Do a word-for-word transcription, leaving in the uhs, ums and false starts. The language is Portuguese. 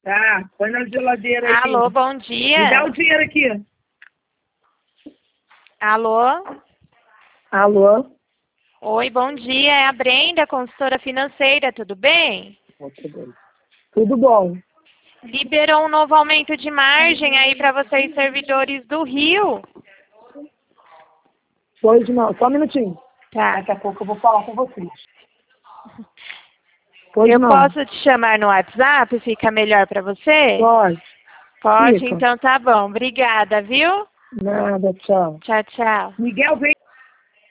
Tá, põe na geladeira aqui. Alô, bom dia. Me dá o dinheiro aqui. Alô? Alô? Oi, bom dia. É a Brenda, consultora financeira, tudo bem? Tudo bom. Liberou um novo aumento de margem aí para vocês, servidores do Rio. Pois não, só um minutinho. Tá. Daqui a pouco eu vou falar com vocês. Pois Eu não. posso te chamar no WhatsApp? Fica melhor para você? Pode. Pode, Fica. então tá bom. Obrigada, viu? Nada, tchau. Tchau, tchau. Miguel, vem.